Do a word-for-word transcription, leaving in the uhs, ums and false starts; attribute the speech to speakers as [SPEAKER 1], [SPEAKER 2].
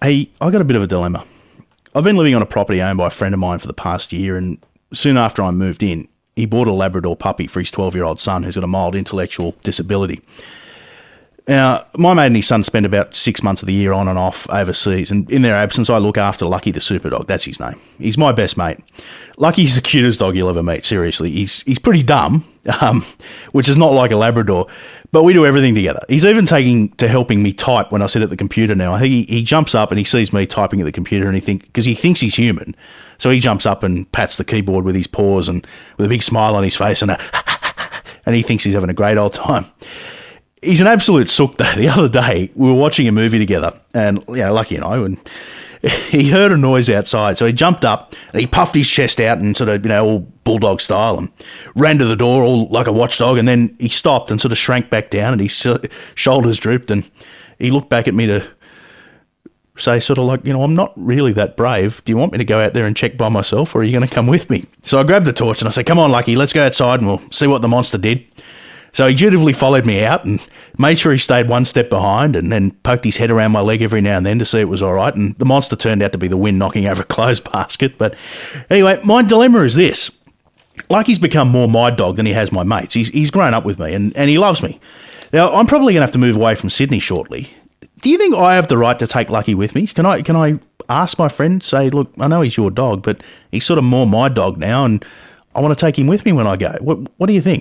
[SPEAKER 1] Hey, I got a bit of a dilemma. I've been living on a property owned by a friend of mine for the past year, and soon after I moved in, he bought a Labrador puppy for his twelve-year-old son who's got a mild intellectual disability. Now, my mate and his son spend about six months of the year on and off overseas, and in their absence, I look after Lucky the super dog. That's his name. He's my best mate. Lucky's the cutest dog you'll ever meet, seriously. He's he's pretty dumb, um, which is not like a Labrador, but we do everything together. He's even taking to helping me type when I sit at the computer now. I think he, he jumps up and he sees me typing at the computer, and he think because he thinks he's human, so he jumps up and pats the keyboard with his paws and with a big smile on his face, and a and he thinks he's having a great old time. He's an absolute sook, though. The other day, we were watching a movie together, and, you know, Lucky and I, and he heard a noise outside, so he jumped up, and he puffed his chest out and sort of, you know, all bulldog style, and ran to the door all like a watchdog, and then he stopped and sort of shrank back down, and his shoulders drooped, and he looked back at me to say sort of like, you know, I'm not really that brave. Do you want me to go out there and check by myself, or are you going to come with me? So I grabbed the torch, and I said, come on, Lucky, let's go outside, and we'll see what the monster did. So he dutifully followed me out and made sure he stayed one step behind, and then poked his head around my leg every now and then to see it was all right. And the monster turned out to be the wind knocking over a clothes basket. But anyway, my dilemma is this. Lucky's become more my dog than he has my mates. He's, he's grown up with me and, and he loves me. Now, I'm probably going to have to move away from Sydney shortly. Do you think I have the right to take Lucky with me? Can I, can I ask my friend, say, look, I know he's your dog, but he's sort of more my dog now, and I want to take him with me when I go. What, what do you think?